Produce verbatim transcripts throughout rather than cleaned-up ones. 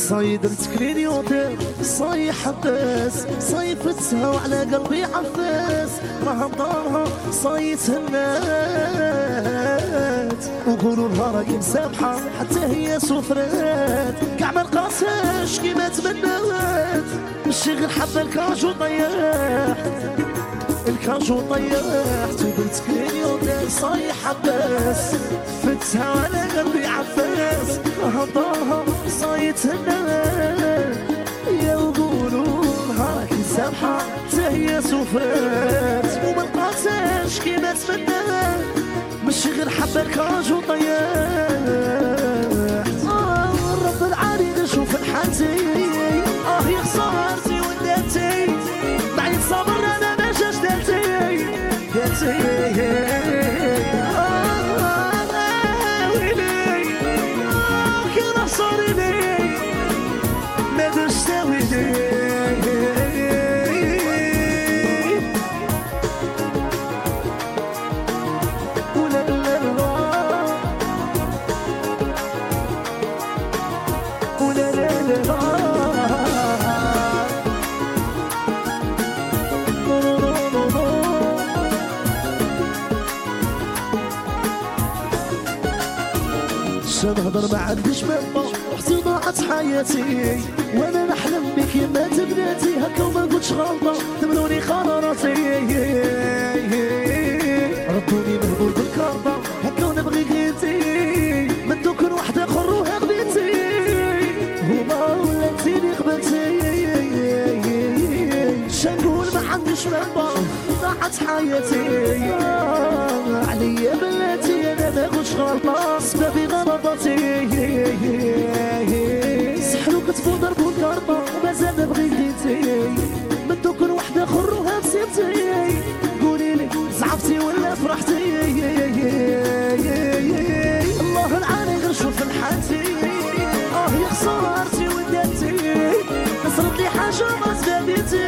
صايد متكليني ودير صاي حباس صاي فتها وعلى قلبي عفاس راها مدارها صاي تهنات وقولوا لها راهي مسامحة حتى هي سفرات كاع ما لقاتهاش كيما تمنات ماشي غير حبة الكاجو طياح الكاجو طيحت وبنت كليني ودير صاي حباس فتها وعلى قلبي عفاس راها مدارها صاي تهنات يا وقولوا لها راكي مسامحة حتى هي سفرات وما لقاتهاش كيما تمنات ماشي غير حبة الكاجو طياح آه رب العالي نشوف الحالتي آه يا خسارتي وداتي بعيد صبر أنا ما جاش داتي داتي آه ويلي آه كي نصري لي ما داش تساوي لي نهضر ما عنديش مبا وحتى ضاعت حياتي وانا نحلم بك يا مات بناتي هكا وما قلتش غلطه تمنوني قراراتي ردوني مهبول بالكربه هكا ونبغي قيتي من دوكن وحده اخر وها غبيتي هما ولاتيني قبلتي شنقول ما عنديش مبا ضاعت حياتي عليا بلاتي انا ما قلتش غلطه سبابي غلطاتي سحرو كتبو ضربو الكرطه ومازال نبغي قيتي من دوكن وحده خروها بسيبتي قولي لي زعفتي ولا فرحتي الله العالي غير شوف الحالتي اه يا خسارتي وداتي كسرت لي حاجه ما سبابيتي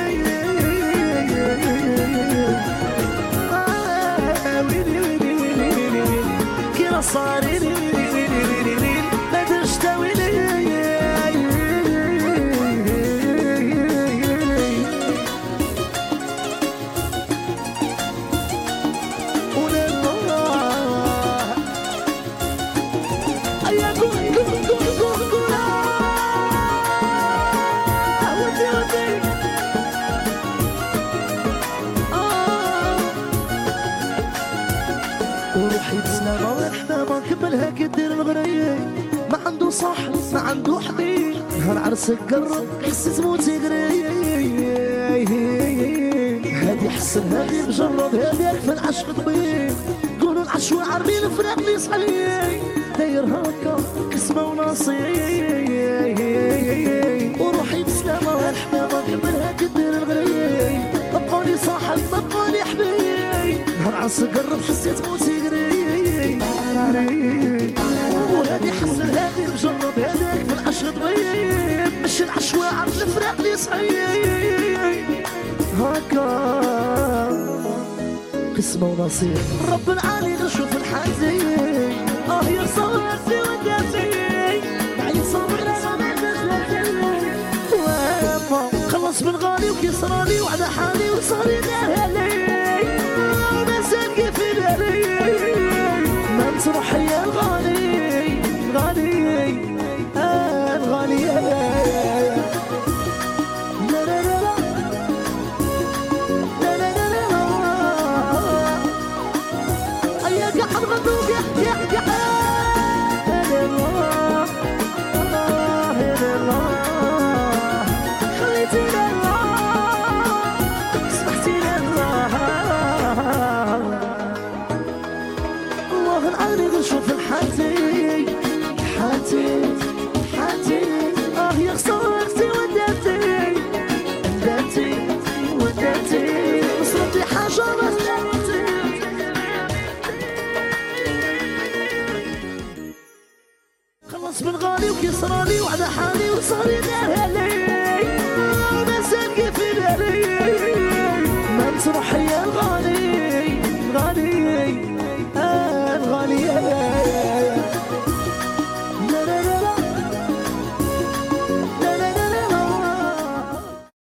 صاري لي ما تشتوي لي ولا الله يا قول قول قول قول قول ودي ودي وروحي بسلامة ورحمة كملها كدير الغرية ما عنده صاحب ما عنده حبيب نهار عرسك قرب حسيت موتي قريب هادي حسن هادي مجرد هادي يكفي العشق طبيب قولوا العشوة عارفين الفراق لي صحيح داير هكا قسمة ونصيب وروحي بسلامة ورحمة كملها كدير الغريب بقولي صاحب بقولي حبيب نهار عرسك قرب حسيت موتي قريب وهادي حسن هادي مجرب هاديك في العشق طبيب مش العشوة عرف الفراق لي صحيح هكا قسمة ونصيب رب العالي نشوف الحالتي اه يا صبرتي وداتي بعيد صبر صبر وما خلص بالغالي وكسراني وعلى حالي وصاري لهالي ونسال كيف بالي ما تروح يا الغالي الغالي آه الغالي لا لا لا لا لا لا لا أياك يا حضر مندوب يا يا يا يا الله الله يا الله خليتي لله سمحتي لله الله العالي نشوف الحالتي حالتي حالتي اه يا خسارتي وداتي وداتي وداتي وصلتي حاجة ما سلامتي خلص بالغالي وكسراني وعلى حالي وصاري لهالي ما سالقي في بالي ما تروح يا الغالي